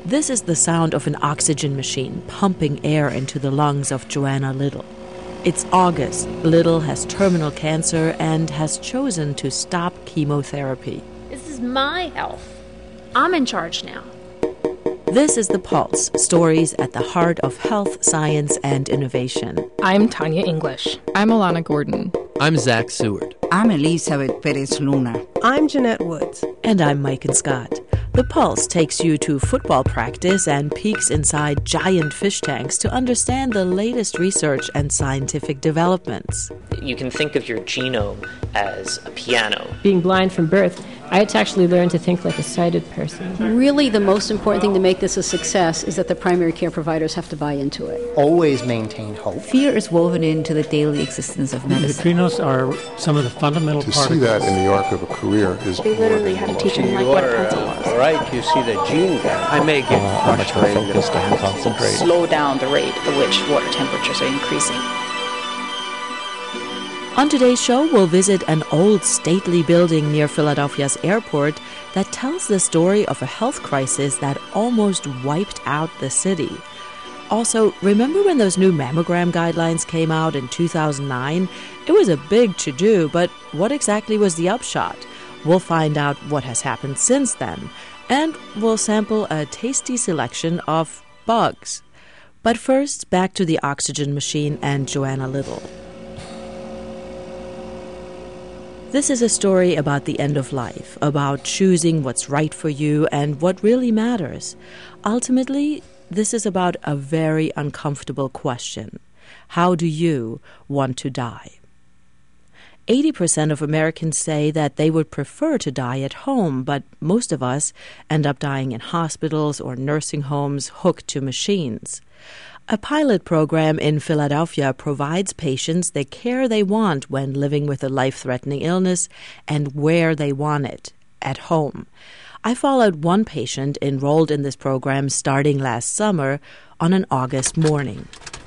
This is the sound of an oxygen machine pumping air into the lungs of Joanna Little. It's August. Little has terminal cancer and has chosen to stop chemotherapy. This is my health. I'm in charge now. This is The Pulse, stories at the heart of health, science, and innovation. I'm Tanya English. I'm Alana Gordon. I'm Zach Seward. I'm Elizabeth Perez Luna. I'm Jeanette Woods. And I'm Maiken Scott. The Pulse takes you to football practice and peeks inside giant fish tanks to understand the latest research and scientific developments. You can think of your genome as a piano. Being blind from birth, I had to actually learn to think like a sighted person. Really, the most important thing to make this a success is that the primary care providers have to buy into it. Always maintain hope. Fear is woven into the daily existence of medicine. Neutrinos are some of the fundamental particles. To see that in the arc of a career is... They literally had to teach them like what a pencil was. Right, you see the gene gap. I may get frustrated and concentrate. Slow down the rate at which water temperatures are increasing. On today's show, we'll visit an old stately building near Philadelphia's airport that tells the story of a health crisis that almost wiped out the city. Also, remember when those new mammogram guidelines came out in 2009? It was a big to-do, but what exactly was the upshot? We'll find out what has happened since then, and we'll sample a tasty selection of bugs. But first, back to the oxygen machine and Joanna Little. This is a story about the end of life, about choosing what's right for you and what really matters. Ultimately, this is about a very uncomfortable question. How do you want to die? 80% of Americans say that they would prefer to die at home, but most of us end up dying in hospitals or nursing homes hooked to machines. A pilot program in Philadelphia provides patients the care they want when living with a life-threatening illness and where they want it, at home. I followed one patient enrolled in this program starting last summer on an August morning.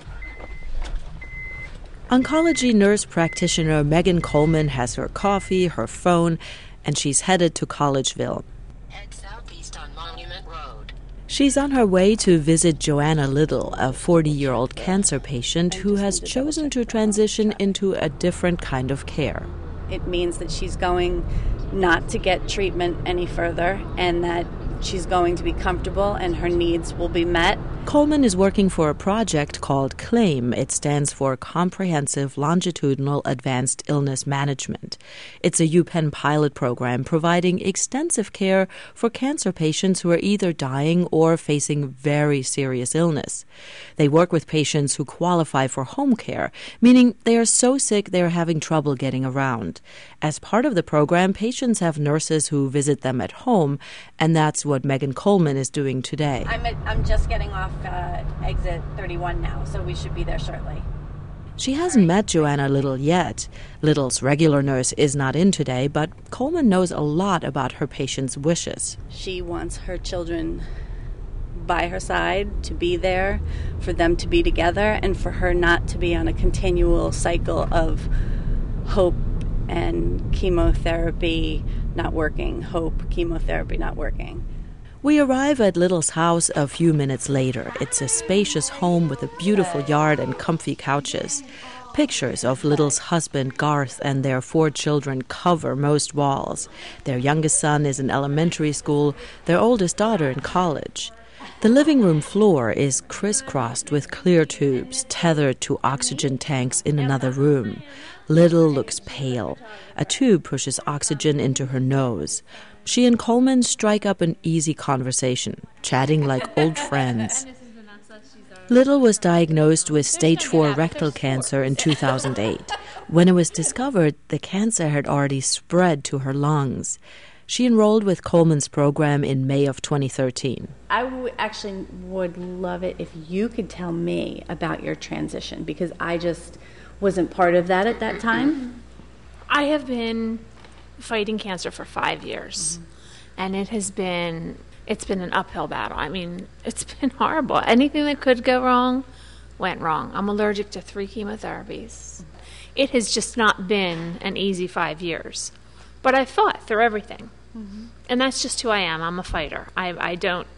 Oncology nurse practitioner Megan Coleman has her coffee, her phone, and she's headed to Collegeville. Head southeast on Monument Road. She's on her way to visit Joanna Little, a 40-year-old cancer patient who has chosen to transition into a different kind of care. It means that she's going not to get treatment any further and that she's going to be comfortable and her needs will be met. Coleman is working for a project called CLAIM. It stands for Comprehensive Longitudinal Advanced Illness Management. It's a UPenn pilot program providing extensive care for cancer patients who are either dying or facing very serious illness. They work with patients who qualify for home care, meaning they are so sick they are having trouble getting around. As part of the program, patients have nurses who visit them at home, and that's what Megan Coleman is doing today. I'm just getting off exit 31 now, so we should be there shortly. She hasn't met Joanna Little yet. Little's regular nurse is not in today, but Coleman knows a lot about her patients' wishes. She wants her children by her side, to be there, for them to be together, and for her not to be on a continual cycle of hope and chemotherapy not working, hope, chemotherapy not working. We arrive at Little's house a few minutes later. It's a spacious home with a beautiful yard and comfy couches. Pictures of Little's husband, Garth, and their 4 children cover most walls. Their youngest son is in elementary school, their oldest daughter in college. The living room floor is crisscrossed with clear tubes tethered to oxygen tanks in another room. Little looks pale. A tube pushes oxygen into her nose. She and Coleman strike up an easy conversation, chatting like old friends. Little was diagnosed with stage 4 rectal cancer in 2008. When it was discovered, the cancer had already spread to her lungs. She enrolled with Coleman's program in May of 2013. I actually would love it if you could tell me about your transition, because I just wasn't part of that at that time. I have been fighting cancer for 5 years, and it's been an uphill battle. I mean, it's been horrible. Anything that could go wrong went wrong. I'm allergic to 3 chemotherapies. It has just not been an easy 5 years, but I fought through everything, and that's just who I am. I'm a fighter. I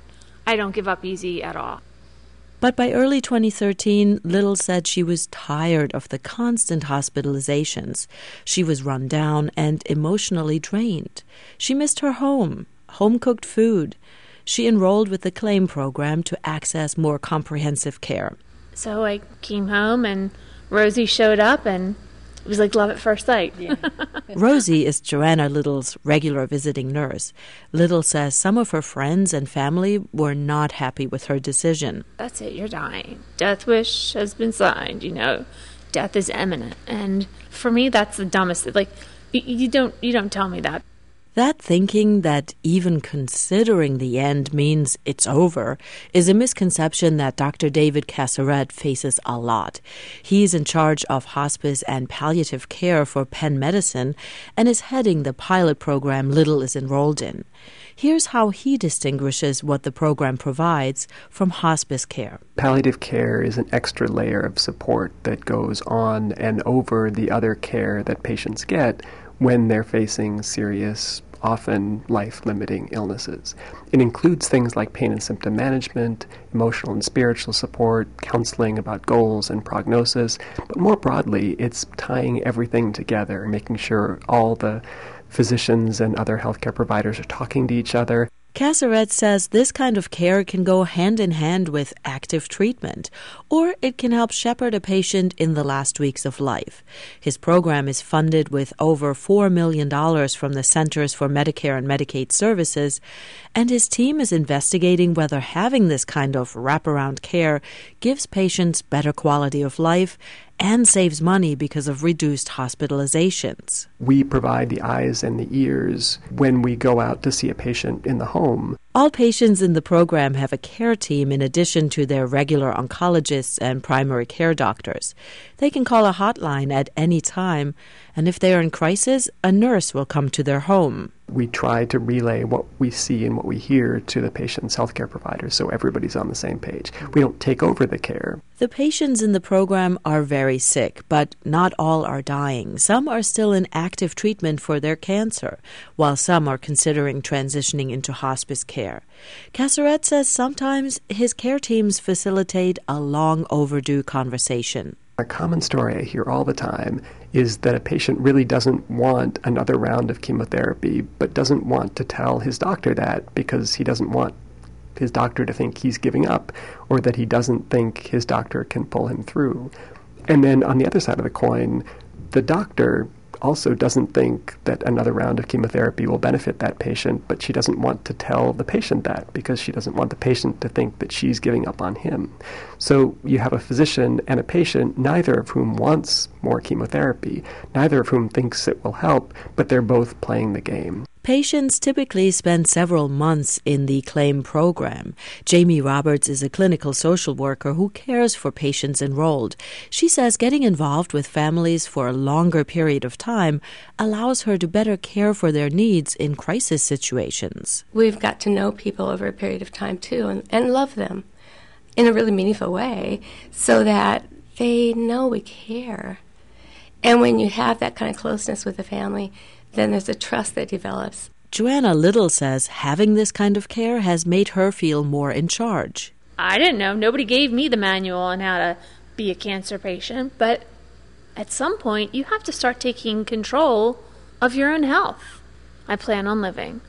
I don't give up easy at all. But by early 2013, Little said she was tired of the constant hospitalizations. She was run down and emotionally drained. She missed her home-cooked food. She enrolled with the CLAIM program to access more comprehensive care. So I came home and Rosie showed up and it was like love at first sight. Yeah. Rosie is Joanna Little's regular visiting nurse. Little says some of her friends and family were not happy with her decision. That's it, you're dying. Death wish has been signed, Death is imminent. And for me, that's the dumbest thing. Like, you don't tell me that. That thinking that even considering the end means it's over is a misconception that Dr. David Casseret faces a lot. He's in charge of hospice and palliative care for Penn Medicine and is heading the pilot program Little is enrolled in. Here's how he distinguishes what the program provides from hospice care. Palliative care is an extra layer of support that goes on and over the other care that patients get when they're facing serious, often life-limiting illnesses. It includes things like pain and symptom management, emotional and spiritual support, counseling about goals and prognosis, but more broadly, it's tying everything together, making sure all the physicians and other healthcare providers are talking to each other. Casseret says this kind of care can go hand in hand with active treatment, or it can help shepherd a patient in the last weeks of life. His program is funded with over $4 million from the Centers for Medicare and Medicaid Services, and his team is investigating whether having this kind of wraparound care gives patients better quality of life and saves money because of reduced hospitalizations. We provide the eyes and the ears when we go out to see a patient in the home. All patients in the program have a care team in addition to their regular oncologists and primary care doctors. They can call a hotline at any time, and if they are in crisis, a nurse will come to their home. We try to relay what we see and what we hear to the patient's healthcare providers so everybody's on the same page. We don't take over the care. The patients in the program are very sick, but not all are dying. Some are still in active treatment for their cancer, while some are considering transitioning into hospice care. Casseret says sometimes his care teams facilitate a long overdue conversation. A common story I hear all the time is that a patient really doesn't want another round of chemotherapy, but doesn't want to tell his doctor that because he doesn't want his doctor to think he's giving up or that he doesn't think his doctor can pull him through. And then on the other side of the coin, the doctor also doesn't think that another round of chemotherapy will benefit that patient, but she doesn't want to tell the patient that because she doesn't want the patient to think that she's giving up on him. So you have a physician and a patient, neither of whom wants more chemotherapy, neither of whom thinks it will help, but they're both playing the game. Patients typically spend several months in the CLAIM program. Jamie Roberts is a clinical social worker who cares for patients enrolled. She says getting involved with families for a longer period of time allows her to better care for their needs in crisis situations. We've got to know people over a period of time, too, and love them in a really meaningful way so that they know we care. And when you have that kind of closeness with the family, then there's a trust that develops. Joanna Little says having this kind of care has made her feel more in charge. I didn't know. Nobody gave me the manual on how to be a cancer patient, but at some point you have to start taking control of your own health. I plan on living.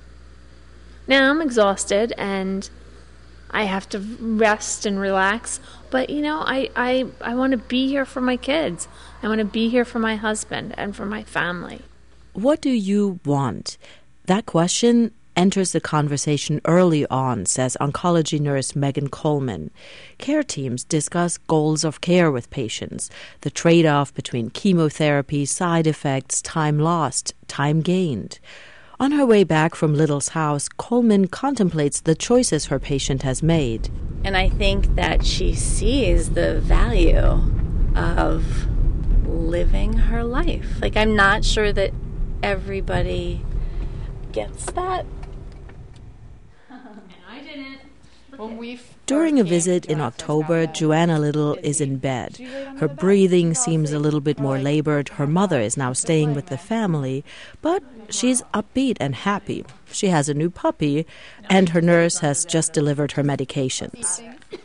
Now I'm exhausted and I have to rest and relax, but I want to be here for my kids. I want to be here for my husband and for my family. What do you want? That question enters the conversation early on, says oncology nurse Megan Coleman. Care teams discuss goals of care with patients, the trade-off between chemotherapy, side effects, time lost, time gained. On her way back from Little's house, Coleman contemplates the choices her patient has made. And I think that she sees the value of living her life. Like, I'm not sure that everybody gets that. And I didn't. During a visit in October, Joanna Little is in bed. Her breathing seems a little bit more labored. Her mother is now staying with the family, but she's upbeat and happy. She has a new puppy, and her nurse has just delivered her medications.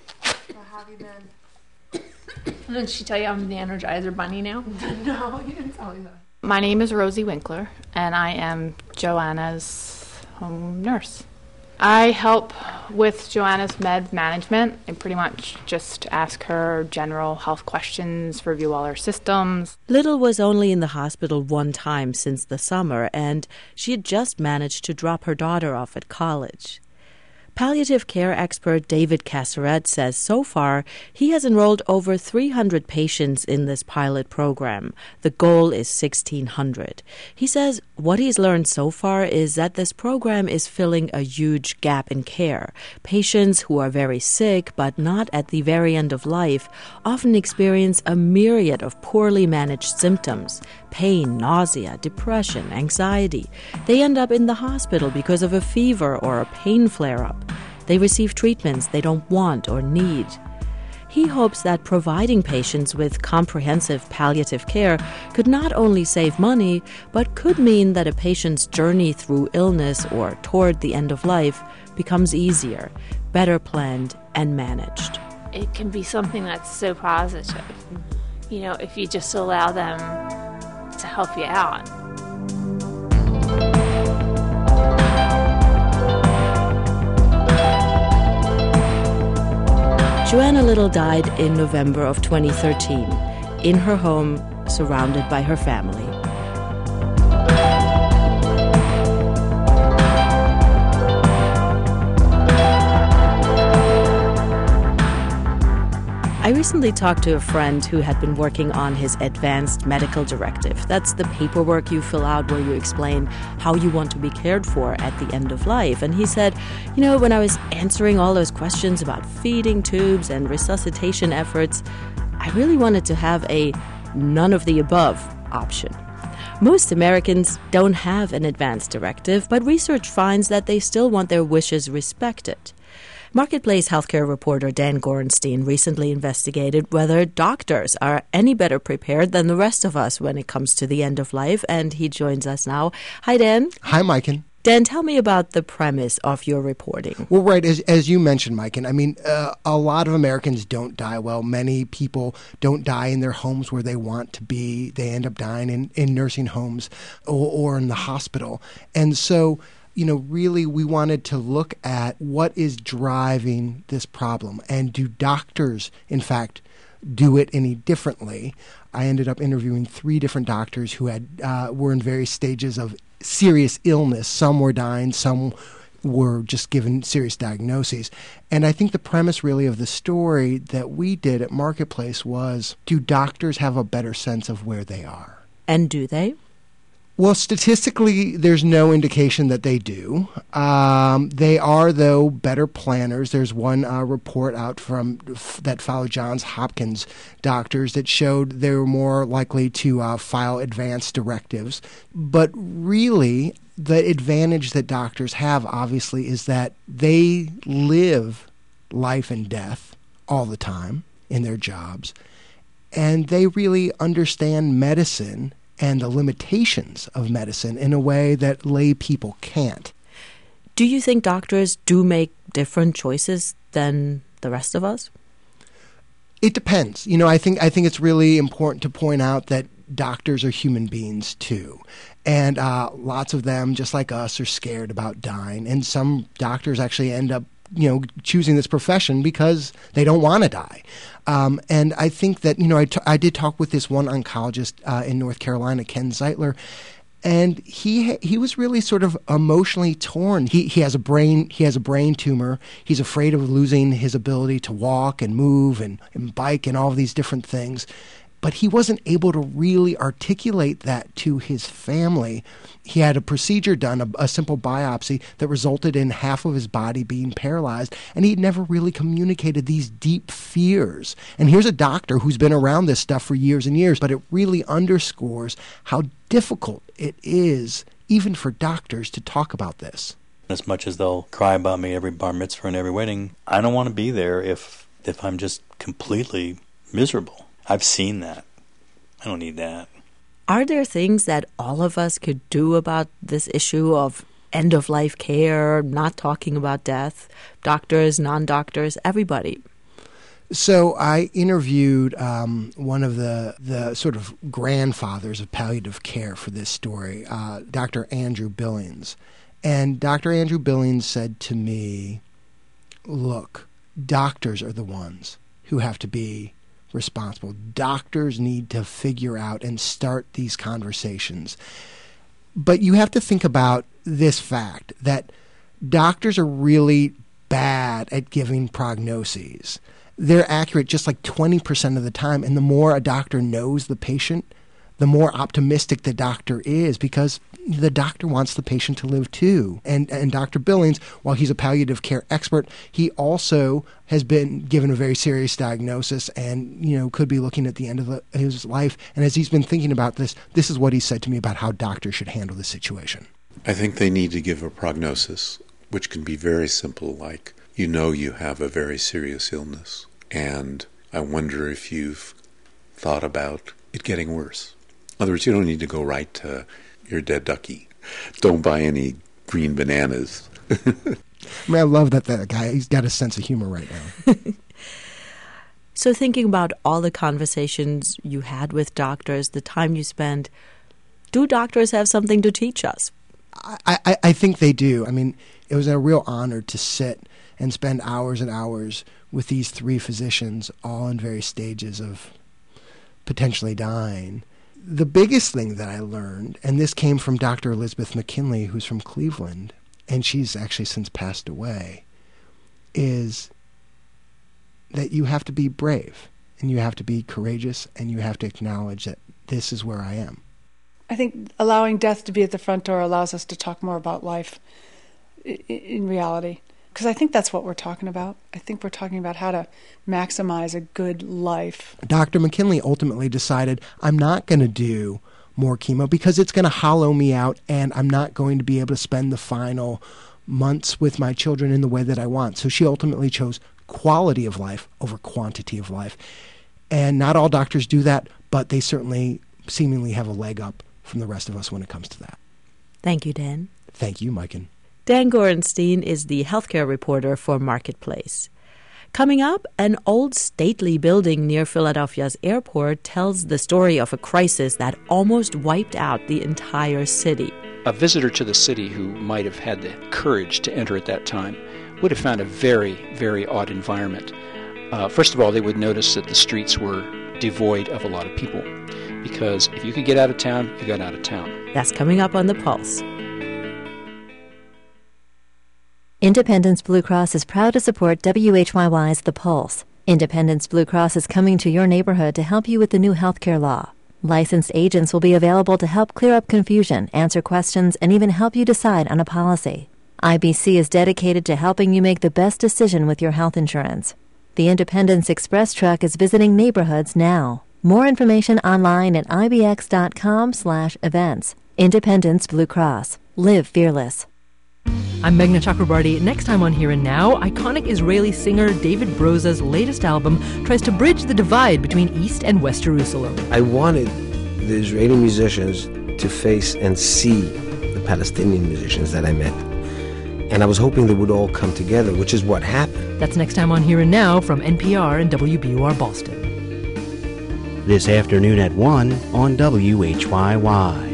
Did she tell you I'm the Energizer Bunny now? No, he didn't tell you that. My name is Rosie Winkler, and I am Joanna's home nurse. I help with Joanna's med management. I pretty much just ask her general health questions, review all her systems. Little was only in the hospital one time since the summer, and she had just managed to drop her daughter off at college. Palliative care expert David Casseret says so far he has enrolled over 300 patients in this pilot program. The goal is 1,600. He says what he's learned so far is that this program is filling a huge gap in care. Patients who are very sick but not at the very end of life often experience a myriad of poorly managed symptoms: pain, nausea, depression, anxiety. They end up in the hospital because of a fever or a pain flare-up. They receive treatments they don't want or need. He hopes that providing patients with comprehensive palliative care could not only save money, but could mean that a patient's journey through illness or toward the end of life becomes easier, better planned, and managed. It can be something that's so positive, if you just allow them to help you out. Joanna Little died in November of 2013, in her home, surrounded by her family. I recently talked to a friend who had been working on his advanced medical directive. That's the paperwork you fill out where you explain how you want to be cared for at the end of life. And he said, when I was answering all those questions about feeding tubes and resuscitation efforts, I really wanted to have a none of the above option. Most Americans don't have an advanced directive, but research finds that they still want their wishes respected. Marketplace healthcare reporter Dan Gorenstein recently investigated whether doctors are any better prepared than the rest of us when it comes to the end of life, and he joins us now. Hi, Dan. Hi, Maiken. Dan, tell me about the premise of your reporting. Well, right, as you mentioned, Maiken, a lot of Americans don't die well. Many people don't die in their homes where they want to be. They end up dying in nursing homes or in the hospital. And so really we wanted to look at what is driving this problem, and do doctors, in fact, do it any differently? I ended up interviewing 3 different doctors who were in various stages of serious illness. Some were dying, some were just given serious diagnoses. And I think the premise really of the story that we did at Marketplace was, do doctors have a better sense of where they are? And do they? Well, statistically, there's no indication that they do. They are, though, better planners. There's one report out that followed Johns Hopkins doctors that showed they were more likely to file advanced directives. But really, the advantage that doctors have, obviously, is that they live life and death all the time in their jobs, and they really understand medicine and the limitations of medicine in a way that lay people can't. Do you think doctors do make different choices than the rest of us? It depends. I think it's really important to point out that doctors are human beings too. And lots of them, just like us, are scared about dying. And some doctors actually end up choosing this profession because they don't want to die. And I think that, I did talk with this one oncologist in North Carolina, Ken Zeitler, and he was really sort of emotionally torn. He has a brain tumor. He's afraid of losing his ability to walk and move and bike and all of these different things. But he wasn't able to really articulate that to his family. He had a procedure done, a simple biopsy, that resulted in half of his body being paralyzed, and he'd never really communicated these deep fears. And here's a doctor who's been around this stuff for years and years, but it really underscores how difficult it is, even for doctors, to talk about this. As much as they'll cry about me every bar mitzvah and every wedding, I don't want to be there if I'm just completely miserable. I've seen that. I don't need that. Are there things that all of us could do about this issue of end-of-life care, not talking about death, doctors, non-doctors, everybody? So I interviewed one of the sort of grandfathers of palliative care for this story, Dr. Andrew Billings. And Dr. Andrew Billings said to me, look, doctors are the ones who have to be responsible. Doctors need to figure out and start these conversations. But you have to think about this fact that doctors are really bad at giving prognoses. They're accurate just like 20% of the time. And the more a doctor knows the patient, the more optimistic the doctor is, because the doctor wants the patient to live too. And Dr. Billings, while he's a palliative care expert, he also has been given a very serious diagnosis and, could be looking at the end of his life. And as he's been thinking about this is what he said to me about how doctors should handle the situation. I think they need to give a prognosis, which can be very simple, like, you have a very serious illness, and I wonder if you've thought about it getting worse. In other words, you don't need to go right to your dead ducky. Don't buy any green bananas. I love that guy, he's got a sense of humor right now. So thinking about all the conversations you had with doctors, the time you spend, do doctors have something to teach us? I think they do. It was a real honor to sit and spend hours and hours with these three physicians, all in various stages of potentially dying. The biggest thing that I learned, and this came from Dr. Elizabeth McKinley, who's from Cleveland, and she's actually since passed away, is that you have to be brave, and you have to be courageous, and you have to acknowledge that this is where I am. I think allowing death to be at the front door allows us to talk more about life in reality. Because I think that's what we're talking about. I think we're talking about how to maximize a good life. Dr. McKinley ultimately decided, I'm not going to do more chemo because it's going to hollow me out, and I'm not going to be able to spend the final months with my children in the way that I want. So she ultimately chose quality of life over quantity of life. And not all doctors do that, but they certainly seemingly have a leg up from the rest of us when it comes to that. Thank you, Dan. Thank you, Maiken. Dan Gorenstein is the healthcare reporter for Marketplace. Coming up, an old stately building near Philadelphia's airport tells the story of a crisis that almost wiped out the entire city. A visitor to the city who might have had the courage to enter at that time would have found a very, very odd environment. First of all, they would notice that the streets were devoid of a lot of people, because if you could get out of town, you got out of town. That's coming up on The Pulse. Independence Blue Cross is proud to support WHYY's The Pulse. Independence Blue Cross is coming to your neighborhood to help you with the new healthcare law. Licensed agents will be available to help clear up confusion, answer questions, and even help you decide on a policy. IBC is dedicated to helping you make the best decision with your health insurance. The Independence Express truck is visiting neighborhoods now. More information online at ibx.com/events. Independence Blue Cross. Live fearless. I'm Meghna Chakrabarti. Next time on Here and Now, iconic Israeli singer David Broza's latest album tries to bridge the divide between East and West Jerusalem. I wanted the Israeli musicians to face and see the Palestinian musicians that I met. And I was hoping they would all come together, which is what happened. That's next time on Here and Now from NPR and WBUR Boston. This afternoon at 1 on WHYY.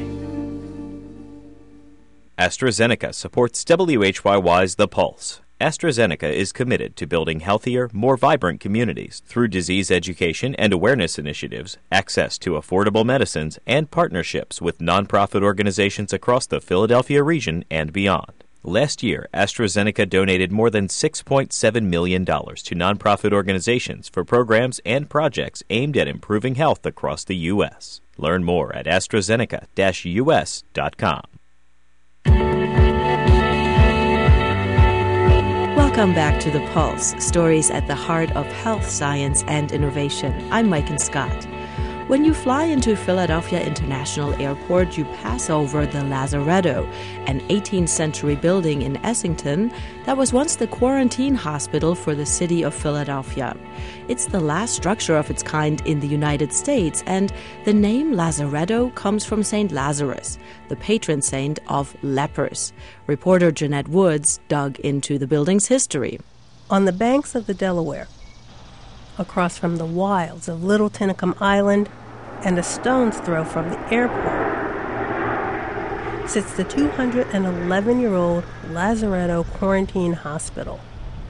AstraZeneca supports WHYY's The Pulse. AstraZeneca is committed to building healthier, more vibrant communities through disease education and awareness initiatives, access to affordable medicines, and partnerships with nonprofit organizations across the Philadelphia region and beyond. Last year, AstraZeneca donated more than $6.7 million to nonprofit organizations for programs and projects aimed at improving health across the U.S. Learn more at AstraZeneca-US.com. Welcome back to The Pulse, stories at the heart of health, science, and innovation. I'm Maiken Scott. When you fly into Philadelphia International Airport, you pass over the Lazaretto, an 18th century building in Essington that was once the quarantine hospital for the city of Philadelphia. It's the last structure of its kind in the United States, and the name Lazaretto comes from St. Lazarus, the patron saint of lepers. Reporter Jeanette Woods dug into the building's history. On the banks of the Delaware, across from the wilds of Little Tinicum Island and a stone's throw from the airport, sits the 211-year-old Lazaretto Quarantine Hospital.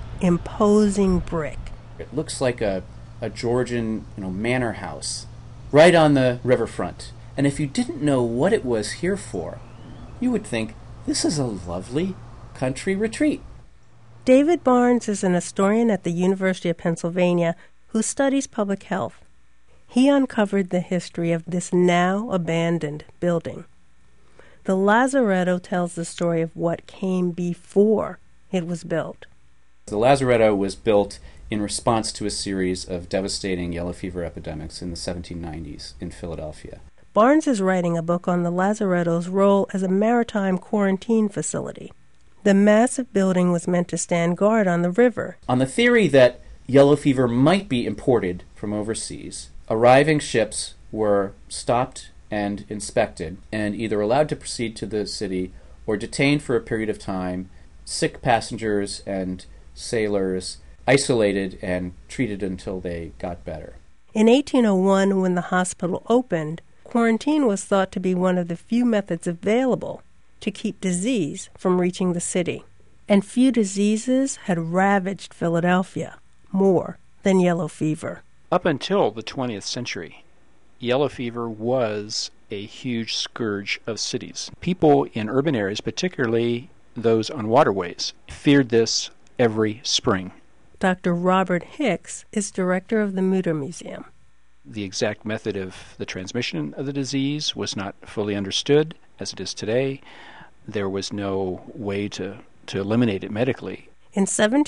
Imposing brick. It looks like a Georgian manor house right on the riverfront. And if you didn't know what it was here for, you would think this is a lovely country retreat. David Barnes is an historian at the University of Pennsylvania who studies public health. He uncovered the history of this now abandoned building. The Lazaretto tells the story of what came before it was built. The Lazaretto was built in response to a series of devastating yellow fever epidemics in the 1790s in Philadelphia. Barnes is writing a book on the Lazaretto's role as a maritime quarantine facility. The massive building was meant to stand guard on the river. On the theory that yellow fever might be imported from overseas, arriving ships were stopped and inspected and either allowed to proceed to the city or detained for a period of time, sick passengers and sailors isolated and treated until they got better. In 1801, when the hospital opened, quarantine was thought to be one of the few methods available to keep disease from reaching the city. And few diseases had ravaged Philadelphia more than yellow fever. Up until the 20th century, yellow fever was a huge scourge of cities. People in urban areas, particularly those on waterways, feared this every spring. Dr. Robert Hicks is director of the Mutter Museum. The exact method of the transmission of the disease was not fully understood, as it is today. There was no way to eliminate it medically. In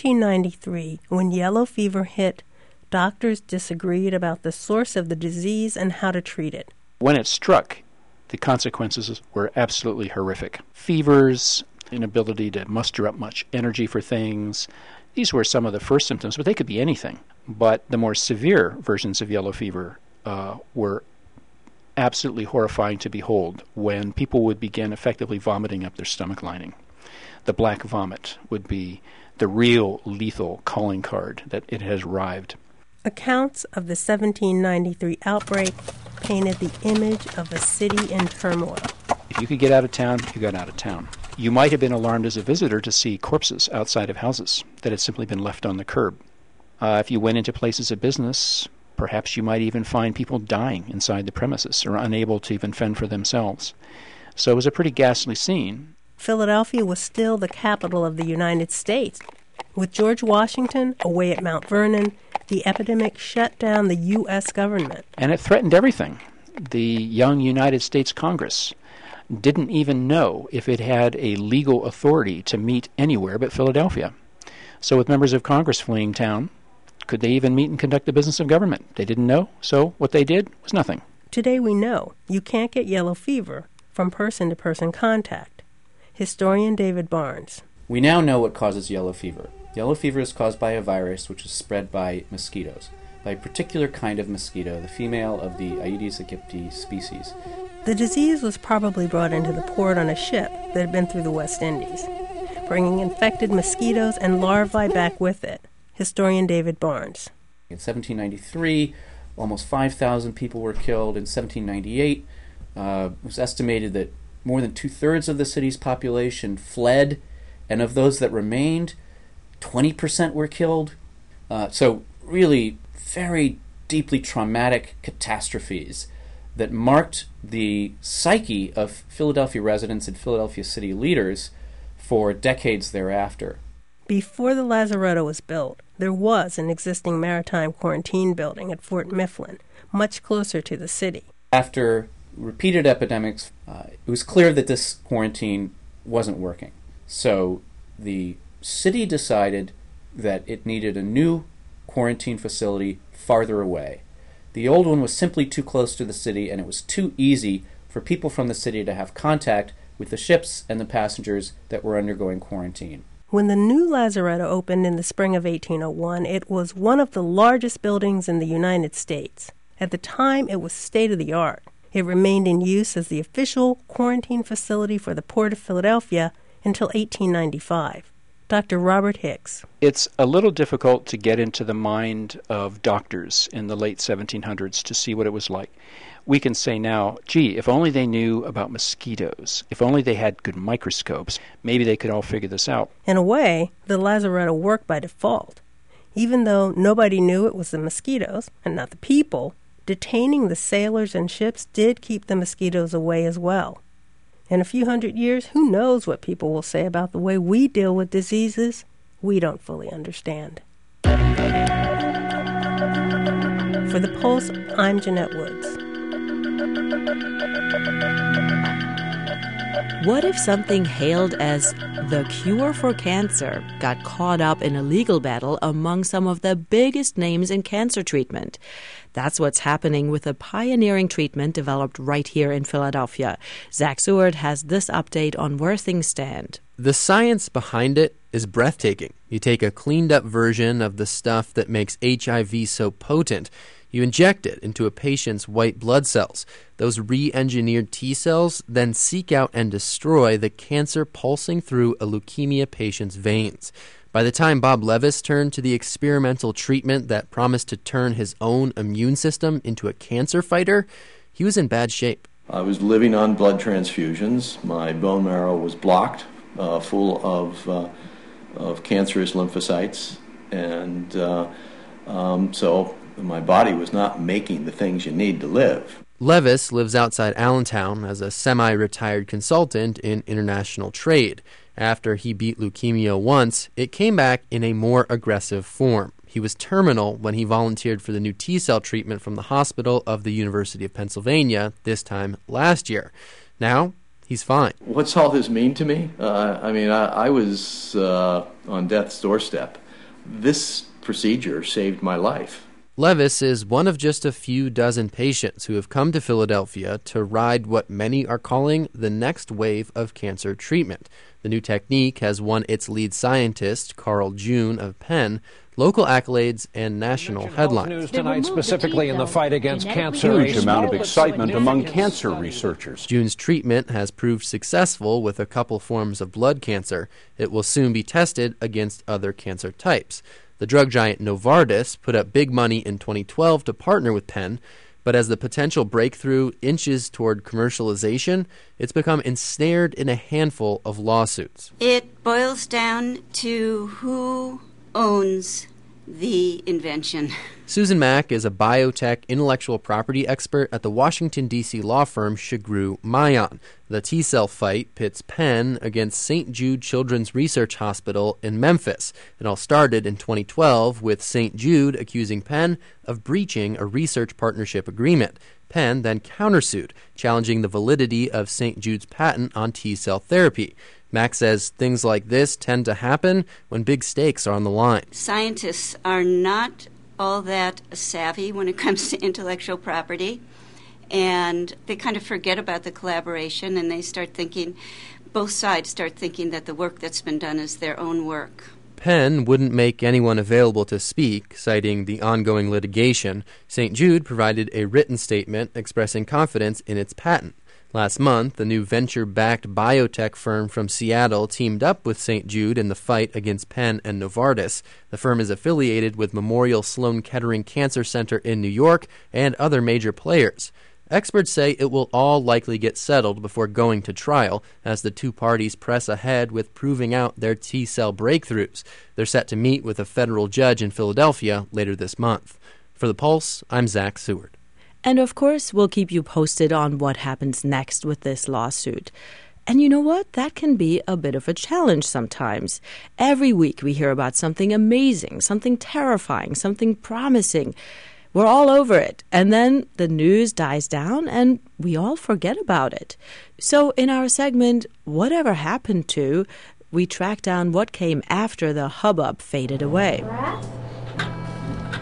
1793, when yellow fever hit, doctors disagreed about the source of the disease and how to treat it. When it struck, the consequences were absolutely horrific. Fevers, inability to muster up much energy for things. These were some of the first symptoms, but they could be anything. But the more severe versions of yellow fever were absolutely horrifying to behold when people would begin effectively vomiting up their stomach lining. The black vomit would be the real lethal calling card that it has arrived. Accounts of the 1793 outbreak painted the image of a city in turmoil. If you could get out of town, you got out of town. You might have been alarmed as a visitor to see corpses outside of houses that had simply been left on the curb. If you went into places of business, perhaps you might even find people dying inside the premises or unable to even fend for themselves. So it was a pretty ghastly scene. Philadelphia was still the capital of the United States. With George Washington away at Mount Vernon, the epidemic shut down the U.S. government. And it threatened everything. The young United States Congress didn't even know if it had a legal authority to meet anywhere but Philadelphia. So with members of Congress fleeing town, could they even meet and conduct the business of government? They didn't know, so what they did was nothing. Today we know you can't get yellow fever from person-to-person contact. Historian David Barnes. We now know what causes yellow fever. Yellow fever is caused by a virus which is spread by mosquitoes, by a particular kind of mosquito, the female of the Aedes aegypti species. The disease was probably brought into the port on a ship that had been through the West Indies, bringing infected mosquitoes and larvae back with it. Historian David Barnes. In 1793, almost 5,000 people were killed. In 1798, it was estimated that more than two-thirds of the city's population fled, and of those that remained, 20% were killed. So really very deeply traumatic catastrophes that marked the psyche of Philadelphia residents and Philadelphia city leaders for decades thereafter. Before the Lazaretto was built, there was an existing maritime quarantine building at Fort Mifflin, much closer to the city. After repeated epidemics, it was clear that this quarantine wasn't working. So the city decided that it needed a new quarantine facility farther away. The old one was simply too close to the city, and it was too easy for people from the city to have contact with the ships and the passengers that were undergoing quarantine. When the new lazaretto opened in the spring of 1801, it was one of the largest buildings in the United States. At the time, it was state-of-the-art. It remained in use as the official quarantine facility for the Port of Philadelphia until 1895. Dr. Robert Hicks. It's a little difficult to get into the mind of doctors in the late 1700s to see what it was like. We can say now, gee, if only they knew about mosquitoes, if only they had good microscopes, maybe they could all figure this out. In a way, the lazaretto worked by default. Even though nobody knew it was the mosquitoes and not the people, detaining the sailors and ships did keep the mosquitoes away as well. In a few hundred years, who knows what people will say about the way we deal with diseases we don't fully understand. For The Pulse, I'm Jeanette Woods. What if something hailed as the cure for cancer got caught up in a legal battle among some of the biggest names in cancer treatment? That's what's happening with a pioneering treatment developed right here in Philadelphia. Zach Seward has this update on where things stand. The science behind it is breathtaking. You take a cleaned-up version of the stuff that makes HIV so potent. You inject it into a patient's white blood cells. Those re-engineered T cells then seek out and destroy the cancer pulsing through a leukemia patient's veins. By the time Bob Levis turned to the experimental treatment that promised to turn his own immune system into a cancer fighter, he was in bad shape. I was living on blood transfusions. My bone marrow was blocked, full of cancerous lymphocytes, and so my body was not making the things you need to live. Levis lives outside Allentown as a semi-retired consultant in international trade. After he beat leukemia once, it came back in a more aggressive form. He was terminal when he volunteered for the new T-cell treatment from the hospital of the University of Pennsylvania, this time last year. Now, he's fine. What's all this mean to me? I was on death's doorstep. This procedure saved my life. Levis is one of just a few dozen patients who have come to Philadelphia to ride what many are calling the next wave of cancer treatment. The new technique has won its lead scientist, Carl June of Penn, local accolades and national headlines. News tonight specifically in the fight against cancer. Huge amount of excitement among cancer researchers. June's treatment has proved successful with a couple forms of blood cancer. It will soon be tested against other cancer types. The drug giant Novartis put up big money in 2012 to partner with Penn, but as the potential breakthrough inches toward commercialization, it's become ensnared in a handful of lawsuits. It boils down to who owns the invention. Susan Mack is a biotech intellectual property expert at the Washington, D.C. law firm Shigru Mayan. The T-cell fight pits Penn against St. Jude Children's Research Hospital in Memphis. It all started in 2012 with St. Jude accusing Penn of breaching a research partnership agreement. Penn then countersued, challenging the validity of St. Jude's patent on T-cell therapy. Mack says things like this tend to happen when big stakes are on the line. Scientists are not all that savvy when it comes to intellectual property, and they kind of forget about the collaboration, and they start thinking, both sides start thinking that the work that's been done is their own work. Penn wouldn't make anyone available to speak, citing the ongoing litigation. St. Jude provided a written statement expressing confidence in its patent. Last month, the new venture-backed biotech firm from Seattle teamed up with St. Jude in the fight against Penn and Novartis. The firm is affiliated with Memorial Sloan Kettering Cancer Center in New York and other major players. Experts say it will all likely get settled before going to trial as the two parties press ahead with proving out their T-cell breakthroughs. They're set to meet with a federal judge in Philadelphia later this month. For The Pulse, I'm Zach Seward. And of course, we'll keep you posted on what happens next with this lawsuit. And you know what? That can be a bit of a challenge sometimes. Every week we hear about something amazing, something terrifying, something promising. We're all over it. And then the news dies down and we all forget about it. So in our segment, Whatever Happened To, we track down what came after the hubbub faded away.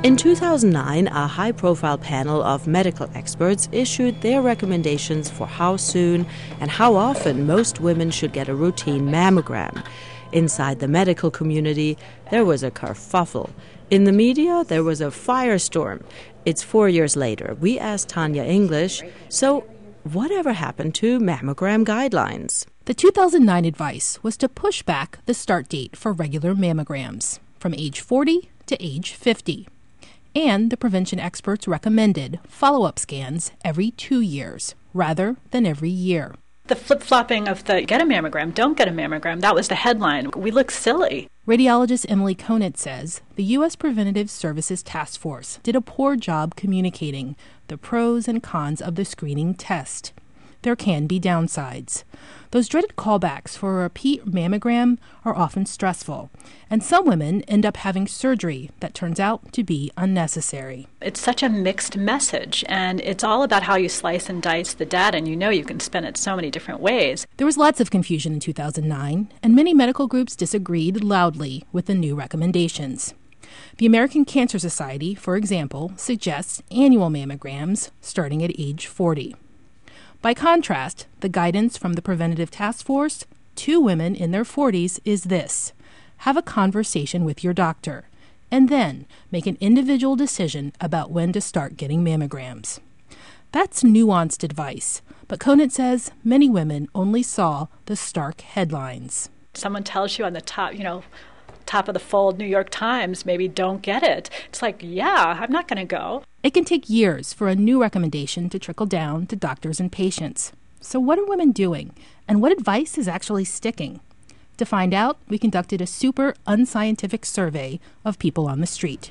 In 2009, a high-profile panel of medical experts issued their recommendations for how soon and how often most women should get a routine mammogram. Inside the medical community, there was a kerfuffle. In the media, there was a firestorm. It's 4 years later. We asked Tanya English, so whatever happened to mammogram guidelines? The 2009 advice was to push back the start date for regular mammograms from age 40 to age 50. And the prevention experts recommended follow-up scans every 2 years rather than every year. The flip-flopping of the get a mammogram, don't get a mammogram, that was the headline. We look silly. Radiologist Emily Conant says the U.S. Preventative Services Task Force did a poor job communicating the pros and cons of the screening test. There can be downsides. Those dreaded callbacks for a repeat mammogram are often stressful, and some women end up having surgery that turns out to be unnecessary. It's such a mixed message, and it's all about how you slice and dice the data, and you can spin it so many different ways. There was lots of confusion in 2009, and many medical groups disagreed loudly with the new recommendations. The American Cancer Society, for example, suggests annual mammograms starting at age 40. By contrast, the guidance from the Preventative Task Force to women in their 40s is this: have a conversation with your doctor, and then make an individual decision about when to start getting mammograms. That's nuanced advice, but Conant says many women only saw the stark headlines. Someone tells you on the top of the fold New York Times, maybe don't get it. It's like, yeah, I'm not going to go. It can take years for a new recommendation to trickle down to doctors and patients. So what are women doing, and what advice is actually sticking? To find out, we conducted a super unscientific survey of people on the street.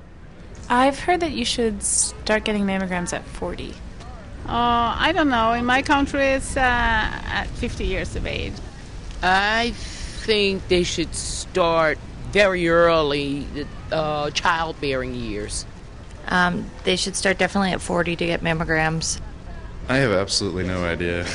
I've heard that you should start getting mammograms at 40. I don't know. In my country, it's at 50 years of age. I think they should start very early, childbearing years. They should start definitely at 40 to get mammograms. I have absolutely no idea.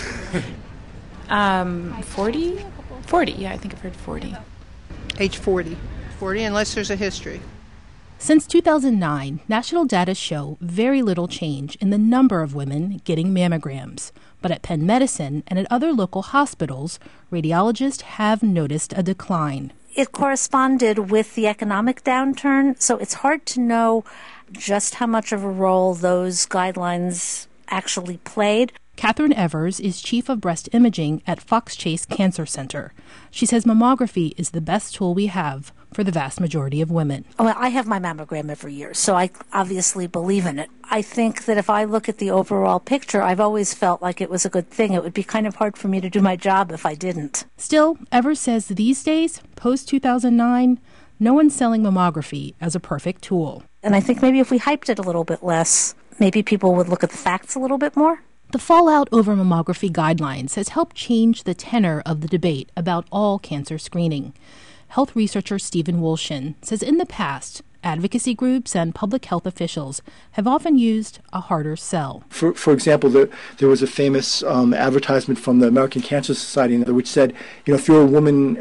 40? 40, yeah, I think I've heard 40. Age 40. 40 unless there's a history. Since 2009, national data show very little change in the number of women getting mammograms. But at Penn Medicine and at other local hospitals, radiologists have noticed a decline. It corresponded with the economic downturn, so it's hard to know just how much of a role those guidelines actually played. Catherine Evers is chief of breast imaging at Fox Chase Cancer Center. She says mammography is the best tool we have for the vast majority of women. Well, I have my mammogram every year, so I obviously believe in it. I think that if I look at the overall picture, I've always felt like it was a good thing. It would be kind of hard for me to do my job if I didn't. Still, Evers says these days, post-2009, no one's selling mammography as a perfect tool. And I think maybe if we hyped it a little bit less, maybe people would look at the facts a little bit more. The fallout over mammography guidelines has helped change the tenor of the debate about all cancer screening. Health researcher Stephen Wolshin says in the past, advocacy groups and public health officials have often used a harder sell. For example, there was a famous advertisement from the American Cancer Society which said, if you're a woman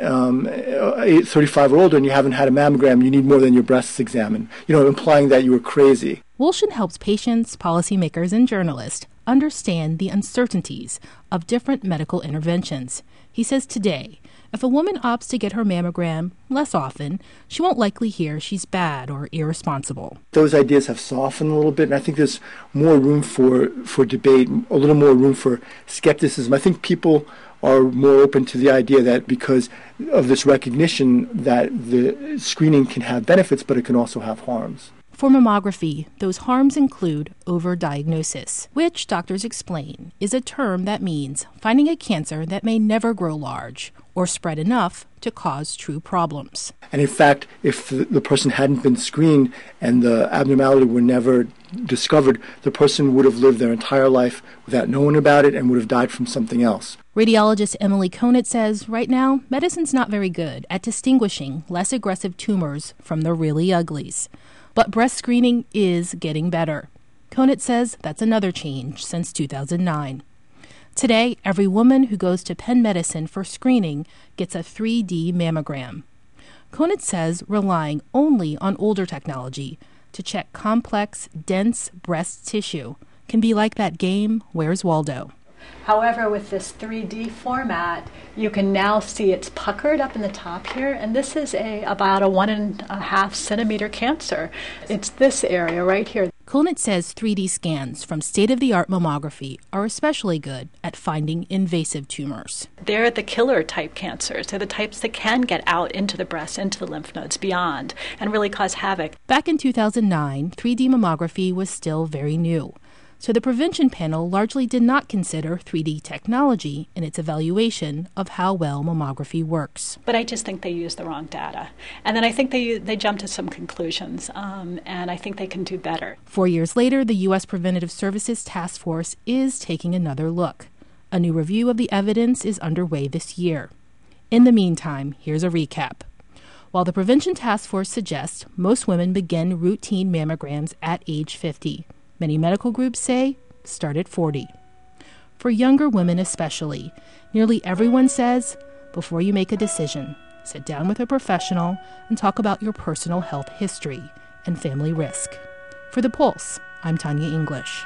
35 or older and you haven't had a mammogram, you need more than your breasts examined, implying that you were crazy. Wolshin helps patients, policymakers, and journalists understand the uncertainties of different medical interventions. He says today, if a woman opts to get her mammogram less often, she won't likely hear she's bad or irresponsible. Those ideas have softened a little bit, and I think there's more room for debate, a little more room for skepticism. I think people are more open to the idea that because of this recognition that the screening can have benefits, but it can also have harms. For mammography, those harms include overdiagnosis, which doctors explain is a term that means finding a cancer that may never grow large or spread enough to cause true problems. And in fact, if the person hadn't been screened and the abnormality were never discovered, the person would have lived their entire life without knowing about it and would have died from something else. Radiologist Emily Conant says right now, medicine's not very good at distinguishing less aggressive tumors from the really uglies. But breast screening is getting better. Conant says that's another change since 2009. Today, every woman who goes to Penn Medicine for screening gets a 3D mammogram. Conant says relying only on older technology to check complex, dense breast tissue can be like that game, Where's Waldo? However, with this 3D format, you can now see it's puckered up in the top here, and this is about a 1.5 centimeter cancer. It's this area right here. Kulnit says 3D scans from state-of-the-art mammography are especially good at finding invasive tumors. They're the killer type cancers. They're the types that can get out into the breast, into the lymph nodes, beyond, and really cause havoc. Back in 2009, 3D mammography was still very new. So the prevention panel largely did not consider 3D technology in its evaluation of how well mammography works. But I just think they used the wrong data. And then I think they jumped to some conclusions, and I think they can do better. 4 years later, the U.S. Preventative Services Task Force is taking another look. A new review of the evidence is underway this year. In the meantime, here's a recap. While the Prevention Task Force suggests most women begin routine mammograms at age 50, many medical groups say start at 40. For younger women especially, nearly everyone says, before you make a decision, sit down with a professional and talk about your personal health history and family risk. For The Pulse, I'm Tanya English.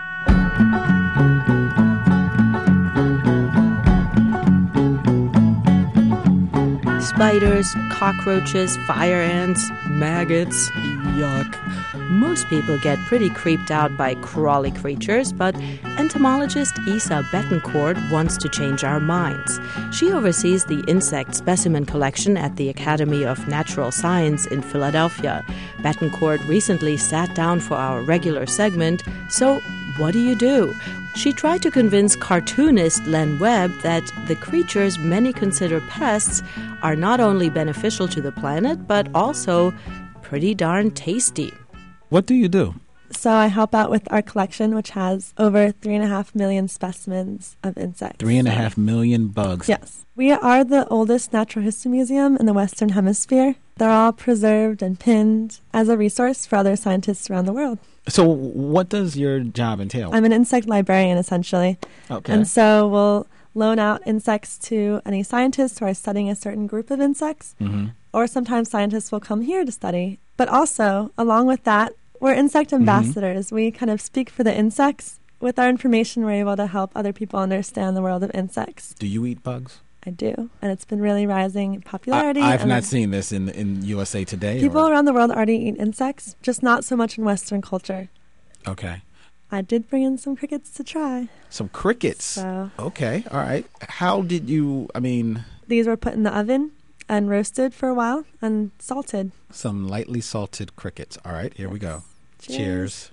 Spiders, cockroaches, fire ants, maggots, yuck. Most people get pretty creeped out by crawly creatures, but entomologist Isa Betancourt wants to change our minds. She oversees the insect specimen collection at the Academy of Natural Science in Philadelphia. Betancourt recently sat down for our regular segment, so what do? She tried to convince cartoonist Len Webb that the creatures many consider pests are not only beneficial to the planet, but also pretty darn tasty. What do you do? So I help out with our collection, which has over 3.5 million specimens of insects. 3.5 million bugs. Yes. We are the oldest natural history museum in the Western Hemisphere. They're all preserved and pinned as a resource for other scientists around the world. So what does your job entail? I'm an insect librarian, essentially. Okay. And so we'll loan out insects to any scientists who are studying a certain group of insects. Mm-hmm. Or sometimes scientists will come here to study. But also, along with that, we're insect ambassadors. Mm-hmm. We kind of speak for the insects. With our information, we're able to help other people understand the world of insects. Do you eat bugs? I do. And it's been really rising in popularity. I've not seen this in USA Today. People around the world already eat insects, just not so much in Western culture. Okay. I did bring in some crickets to try. Some crickets? So. Okay, all right. How did you, These were put in the oven and roasted for a while and salted. Some lightly salted crickets. All right, here we go. Cheers.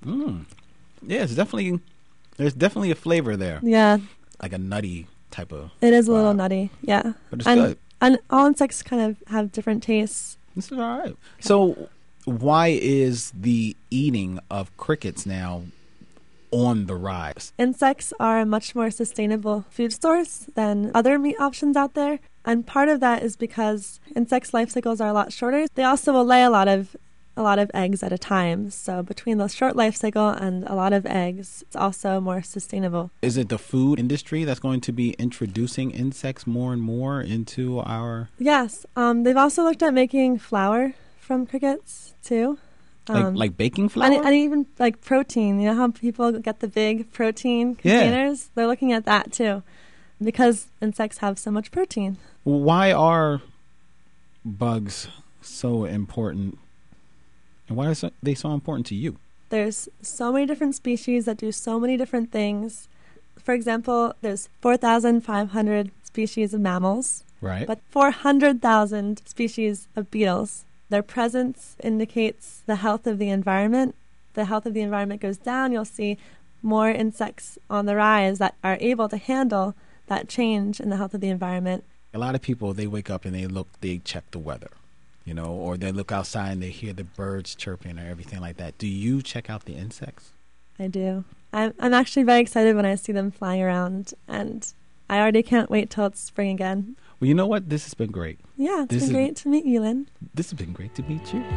Yeah, there's definitely a flavor there. Yeah. Like a nutty type of. It is a little nutty, yeah. But it's good. And all insects kind of have different tastes. This is all right. Okay. So why is the eating of crickets now on the rise? Insects are a much more sustainable food source than other meat options out there. And part of that is because insects' life cycles are a lot shorter. They also will lay a lot of eggs at a time. So between the short life cycle and a lot of eggs, it's also more sustainable. Is it the food industry that's going to be introducing insects more and more into our... Yes. They've also looked at making flour from crickets, too. Like baking flour? And even like protein. You know how people get the big protein containers? Yeah. They're looking at that, too, because insects have so much protein. Why are bugs so important? And why are they so important to you? There's so many different species that do so many different things. For example, there's 4,500 species of mammals, right? But 400,000 species of beetles. Their presence indicates the health of the environment. The health of the environment goes down. You'll see more insects on the rise that are able to handle that change in the health of the environment. A lot of people, they wake up and they check the weather. Or they look outside and they hear the birds chirping or everything like that. Do you check out the insects? I do. I'm actually very excited when I see them flying around, and I already can't wait till it's spring again. Well, you know what? This has been great. Yeah, it's been great to meet you, Lynn. This has been great to meet you.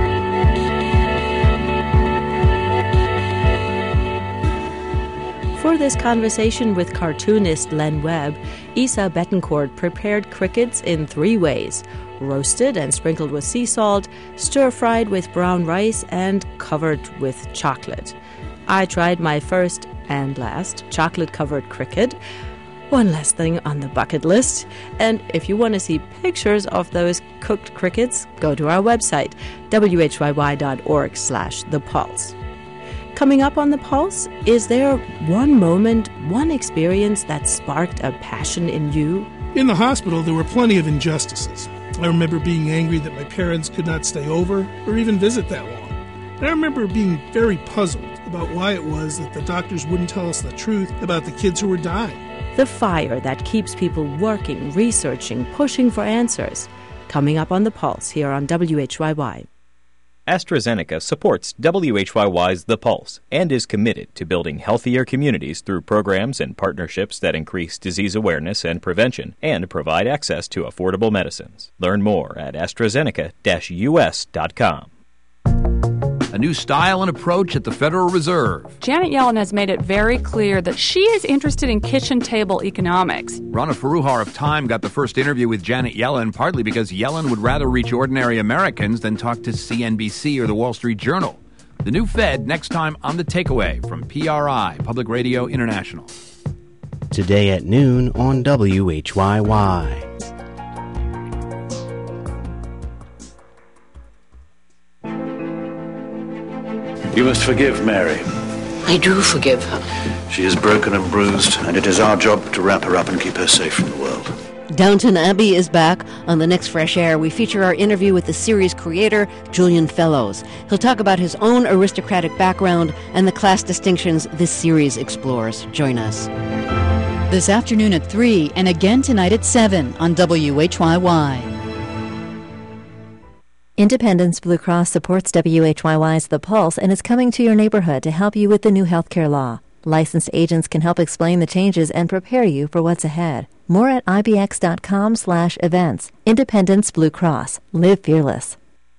For For this conversation with cartoonist Len Webb, Isa Betancourt prepared crickets in 3 ways: roasted and sprinkled with sea salt, stir-fried with brown rice, and covered with chocolate. I tried my first and last chocolate-covered cricket. One last thing on the bucket list. And if you want to see pictures of those cooked crickets, go to our website, whyy.org/thepulse. Coming up on The Pulse, is there one moment, one experience that sparked a passion in you? In the hospital, there were plenty of injustices. I remember being angry that my parents could not stay over or even visit that long. And I remember being very puzzled about why it was that the doctors wouldn't tell us the truth about the kids who were dying. The fire that keeps people working, researching, pushing for answers. Coming up on The Pulse here on WHYY. AstraZeneca supports WHYY's The Pulse and is committed to building healthier communities through programs and partnerships that increase disease awareness and prevention and provide access to affordable medicines. Learn more at AstraZeneca-US.com. A new style and approach at the Federal Reserve. Janet Yellen has made it very clear that she is interested in kitchen table economics. Rana Foroohar of Time got the first interview with Janet Yellen partly because Yellen would rather reach ordinary Americans than talk to CNBC or the Wall Street Journal. The new Fed next time on The Takeaway from PRI, Public Radio International. Today at noon on WHYY. You must forgive Mary. I do forgive her. She is broken and bruised, and it is our job to wrap her up and keep her safe from the world. Downton Abbey is back. On the next Fresh Air, we feature our interview with the series creator, Julian Fellowes. He'll talk about his own aristocratic background and the class distinctions this series explores. Join us. This afternoon at 3 and again tonight at 7 on WHYY. Independence Blue Cross supports WHYY's The Pulse and is coming to your neighborhood to help you with the new healthcare law. Licensed agents can help explain the changes and prepare you for what's ahead. More at ibx.com/events. Independence Blue Cross. Live fearless.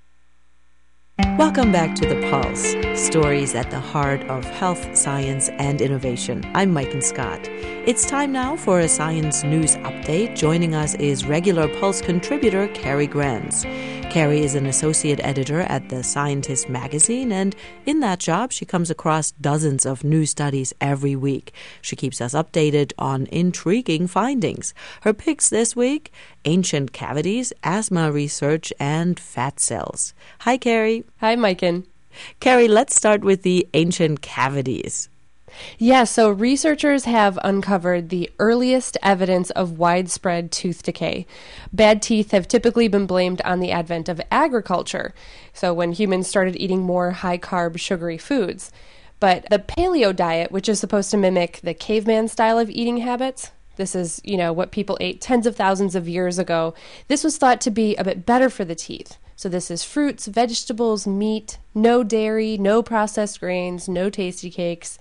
Welcome back to The Pulse, stories at the heart of health, science, and innovation. I'm Mike and Scott. It's time now for a science news update. Joining us is regular Pulse contributor Carrie Grenz. Carrie is an associate editor at The Scientist magazine, and in that job, she comes across dozens of new studies every week. She keeps us updated on intriguing findings. Her picks this week: ancient cavities, asthma research, and fat cells. Hi, Carrie. Hi, Maiken. Carrie, let's start with the ancient cavities. Yeah, so researchers have uncovered the earliest evidence of widespread tooth decay. Bad teeth have typically been blamed on the advent of agriculture, so when humans started eating more high-carb, sugary foods. But the paleo diet, which is supposed to mimic the caveman style of eating habits, this is, what people ate tens of thousands of years ago, this was thought to be a bit better for the teeth. So this is fruits, vegetables, meat, no dairy, no processed grains, no tasty cakes.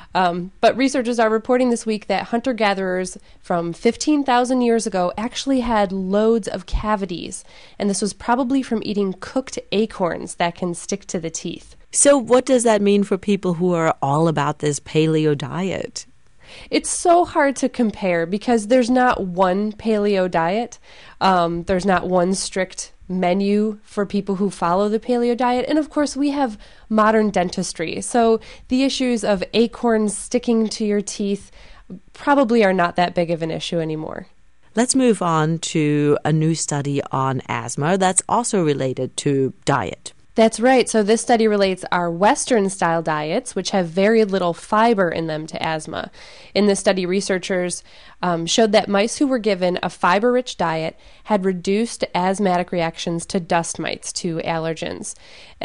But researchers are reporting this week that hunter-gatherers from 15,000 years ago actually had loads of cavities, and this was probably from eating cooked acorns that can stick to the teeth. So what does that mean for people who are all about this paleo diet? It's so hard to compare because there's not one paleo diet. There's not one strict menu for people who follow the paleo diet. And of course, we have modern dentistry. So the issues of acorns sticking to your teeth probably are not that big of an issue anymore. Let's move on to a new study on asthma that's also related to diet. That's right. So this study relates our Western-style diets, which have very little fiber in them, to asthma. In this study, researchers showed that mice who were given a fiber-rich diet had reduced asthmatic reactions to dust mites, to allergens.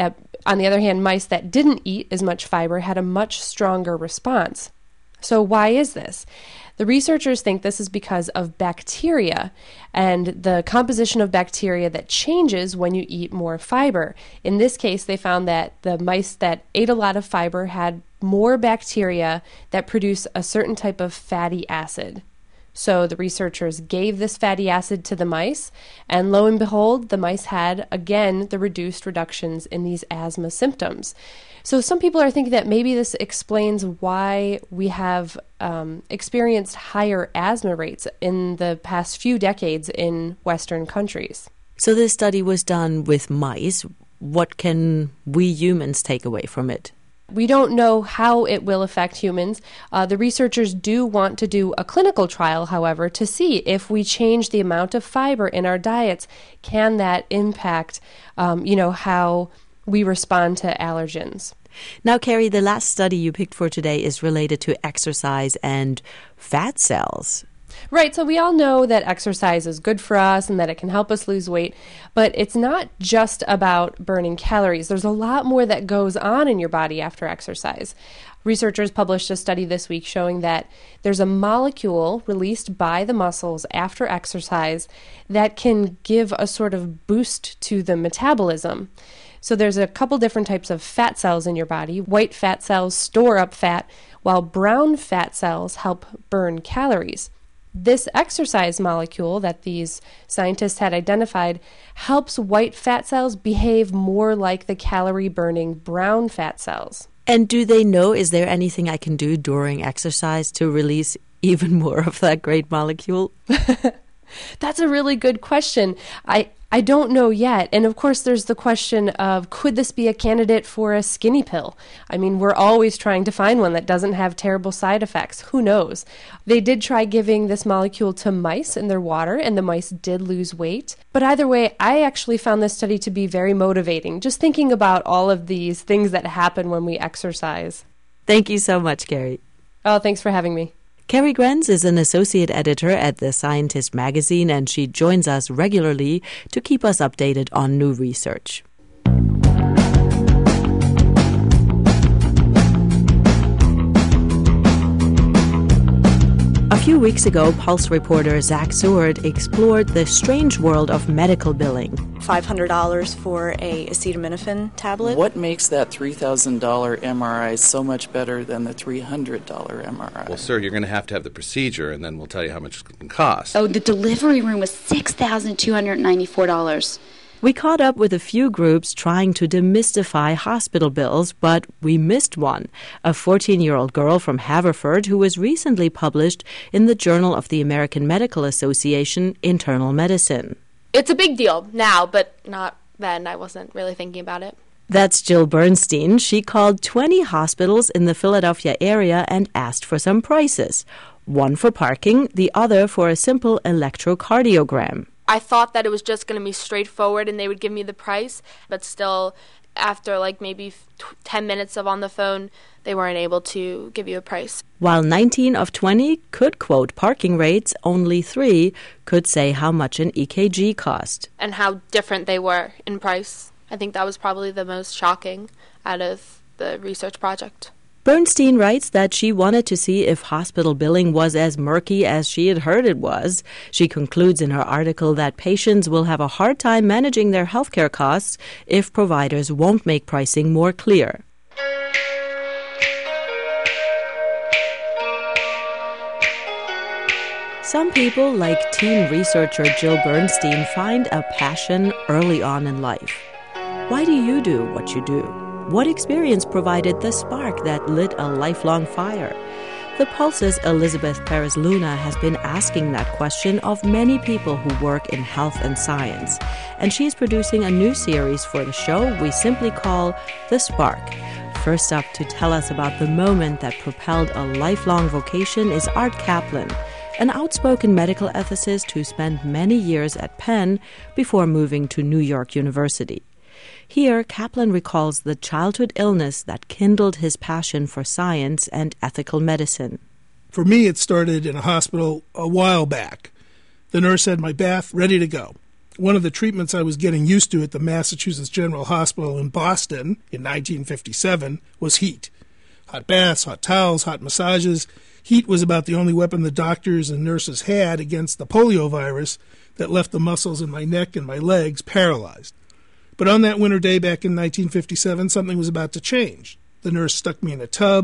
On the other hand, mice that didn't eat as much fiber had a much stronger response. So why is this? The researchers think this is because of bacteria and the composition of bacteria that changes when you eat more fiber. In this case, they found that the mice that ate a lot of fiber had more bacteria that produce a certain type of fatty acid. So the researchers gave this fatty acid to the mice, and lo and behold, the mice had, again, the reduced reductions in these asthma symptoms. So some people are thinking that maybe this explains why we have experienced higher asthma rates in the past few decades in Western countries. So this study was done with mice. What can we humans take away from it? We don't know how it will affect humans. The researchers do want to do a clinical trial, however, to see if we change the amount of fiber in our diets, can that impact, how we respond to allergens. Now, Carrie, the last study you picked for today is related to exercise and fat cells. Right, so we all know that exercise is good for us and that it can help us lose weight, but it's not just about burning calories. There's a lot more that goes on in your body after exercise. Researchers published a study this week showing that there's a molecule released by the muscles after exercise that can give a sort of boost to the metabolism. So there's a couple different types of fat cells in your body. White fat cells store up fat, while brown fat cells help burn calories. This exercise molecule that these scientists had identified helps white fat cells behave more like the calorie-burning brown fat cells. And do they know, is there anything I can do during exercise to release even more of that great molecule? That's a really good question. I don't know yet. And of course, there's the question of, could this be a candidate for a skinny pill? I mean, we're always trying to find one that doesn't have terrible side effects. Who knows? They did try giving this molecule to mice in their water, and the mice did lose weight. But either way, I actually found this study to be very motivating, just thinking about all of these things that happen when we exercise. Thank you so much, Carrie. Oh, thanks for having me. Carrie Grenz is an associate editor at The Scientist magazine, and she joins us regularly to keep us updated on new research. A few weeks ago, Pulse reporter Zach Seward explored the strange world of medical billing. $500 for a acetaminophen tablet. What makes that $3,000 MRI so much better than the $300 MRI? Well, sir, you're going to have the procedure, and then we'll tell you how much it can cost. Oh, the delivery room was $6,294. We caught up with a few groups trying to demystify hospital bills, but we missed one, a 14-year-old girl from Haverford who was recently published in the Journal of the American Medical Association, Internal Medicine. It's a big deal now, but not then. I wasn't really thinking about it. That's Jill Bernstein. She called 20 hospitals in the Philadelphia area and asked for some prices. One for parking, the other for a simple electrocardiogram. I thought that it was just going to be straightforward and they would give me the price, but still, after maybe 10 minutes of on the phone, they weren't able to give you a price. While 19 of 20 could quote parking rates, only 3 could say how much an EKG cost. And how different they were in price. I think that was probably the most shocking out of the research project. Bernstein writes that she wanted to see if hospital billing was as murky as she had heard it was. She concludes in her article that patients will have a hard time managing their healthcare costs if providers won't make pricing more clear. Some people, like teen researcher Jill Bernstein, find a passion early on in life. Why do you do what you do? What experience provided the spark that lit a lifelong fire? The Pulse's Elizabeth Perez-Luna has been asking that question of many people who work in health and science, and she's producing a new series for the show we simply call The Spark. First up to tell us about the moment that propelled a lifelong vocation is Art Kaplan, an outspoken medical ethicist who spent many years at Penn before moving to New York University. Here, Kaplan recalls the childhood illness that kindled his passion for science and ethical medicine. For me, it started in a hospital a while back. The nurse had my bath ready to go. One of the treatments I was getting used to at the Massachusetts General Hospital in Boston in 1957 was heat. Hot baths, hot towels, hot massages. Heat was about the only weapon the doctors and nurses had against the polio virus that left the muscles in my neck and my legs paralyzed. But on that winter day back in 1957, something was about to change. The nurse stuck me in a tub,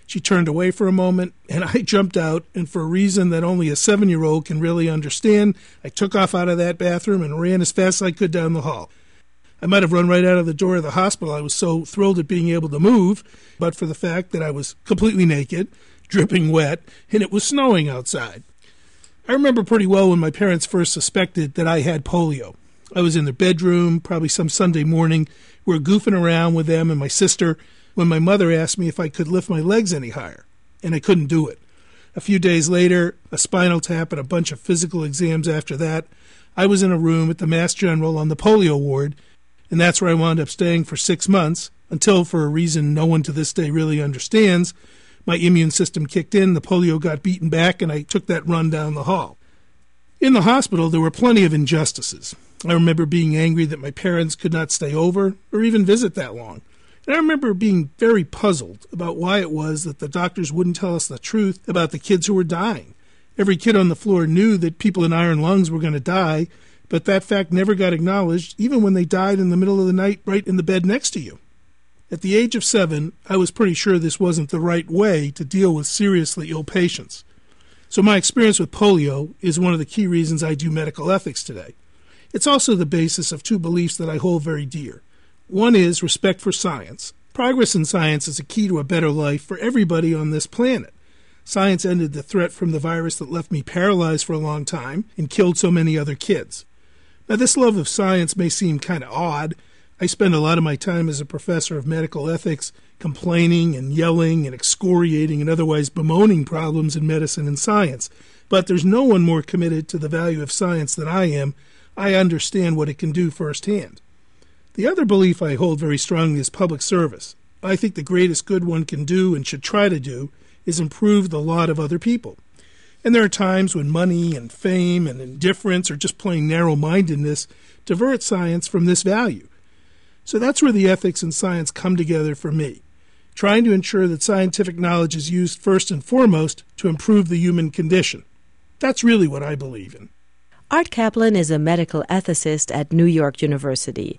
She turned away for a moment, and I jumped out, and for a reason that only a 7-year-old can really understand, I took off out of that bathroom and ran as fast as I could down the hall. I might have run right out of the door of the hospital. I was so thrilled at being able to move, but for the fact that I was completely naked, dripping wet, and it was snowing outside. I remember pretty well when my parents first suspected that I had polio. I was in their bedroom, probably some Sunday morning. We were goofing around with them and my sister when my mother asked me if I could lift my legs any higher, and I couldn't do it. A few days later, a spinal tap and a bunch of physical exams after that, I was in a room at the Mass General on the polio ward, and that's where I wound up staying for 6 months, until, for a reason no one to this day really understands, my immune system kicked in, the polio got beaten back, and I took that run down the hall. In the hospital, there were plenty of injustices. I remember being angry that my parents could not stay over or even visit that long. And I remember being very puzzled about why it was that the doctors wouldn't tell us the truth about the kids who were dying. Every kid on the floor knew that people in iron lungs were going to die, but that fact never got acknowledged, even when they died in the middle of the night right in the bed next to you. At the age of 7, I was pretty sure this wasn't the right way to deal with seriously ill patients. So my experience with polio is one of the key reasons I do medical ethics today. It's also the basis of 2 beliefs that I hold very dear. One is respect for science. Progress in science is a key to a better life for everybody on this planet. Science ended the threat from the virus that left me paralyzed for a long time and killed so many other kids. Now, this love of science may seem kind of odd. I spend a lot of my time as a professor of medical ethics complaining and yelling and excoriating and otherwise bemoaning problems in medicine and science. But there's no one more committed to the value of science than I am. I understand what it can do firsthand. The other belief I hold very strongly is public service. I think the greatest good one can do and should try to do is improve the lot of other people. And there are times when money and fame and indifference or just plain narrow-mindedness divert science from this value. So that's where the ethics and science come together for me, trying to ensure that scientific knowledge is used first and foremost to improve the human condition. That's really what I believe in. Art Kaplan is a medical ethicist at New York University.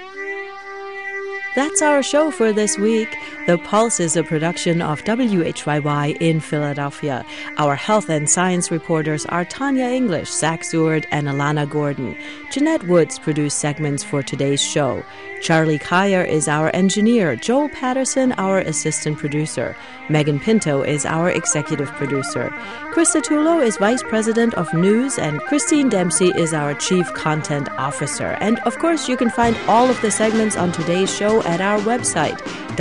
That's our show for this week. The Pulse is a production of WHYY in Philadelphia. Our health and science reporters are Tanya English, Zach Seward, and Alana Gordon. Jeanette Woods produced segments for today's show. Charlie Kyer is our engineer. Joel Patterson, our assistant producer. Megan Pinto is our executive producer. Krista Tullo is vice president of news, and Christine Dempsey is our chief content officer. And, of course, you can find all of the segments on today's show at our website,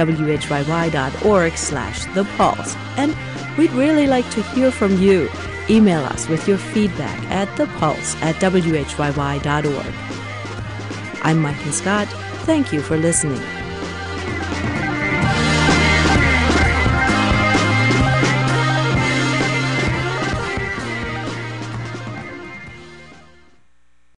whyy.org/thepulse. And we'd really like to hear from you. Email us with your feedback at thepulse@whyy.org. I'm Mike and Scott. Thank you for listening.